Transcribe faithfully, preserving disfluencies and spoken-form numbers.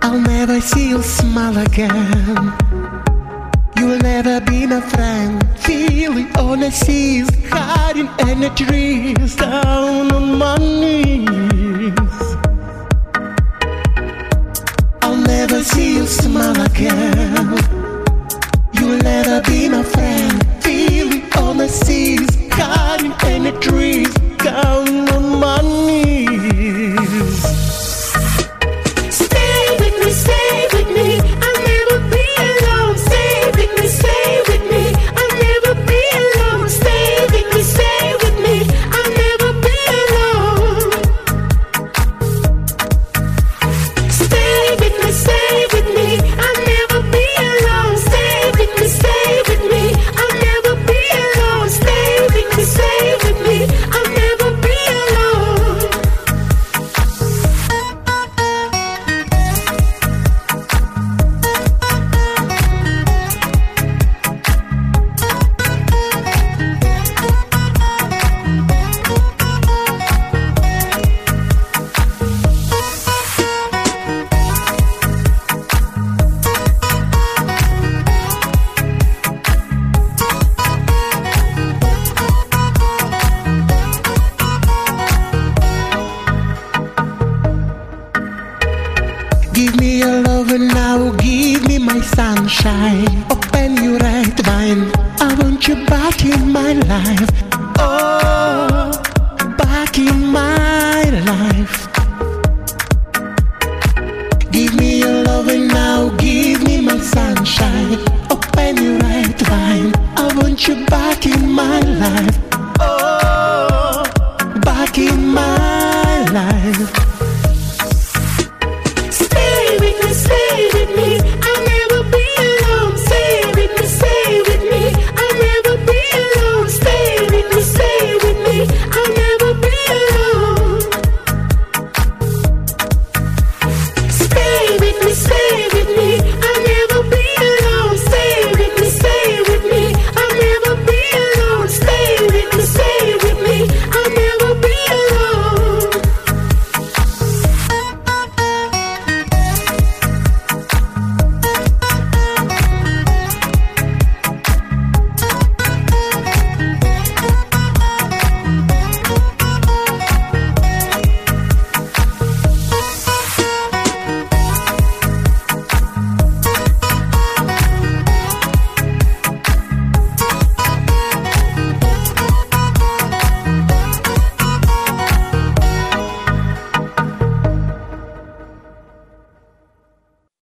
I'll never see you smile again. You will never be my friend. Feeling all I see is hiding in the trees, down on my knees. I'll never see you smile again. You will never be my friend. Feeling all I see is hiding in the trees, down on my knees. Stay with me, stay with me. I'll never be alone. Stay with me, stay with me. I'll never be alone. Stay with me, stay with me. I'll never be alone. Stay with me, stay with me. I'll never be alone. Stay with me, stay with me. I'll never be alone. Stay with me, stay with me. I'll never be alone. Give me your love and now give me my sunshine. Open your right vine. I want you back in my life. Oh, back in my life. Give me your love and now give me my sunshine. Open your right vine. I want you back in my life. Oh, back in my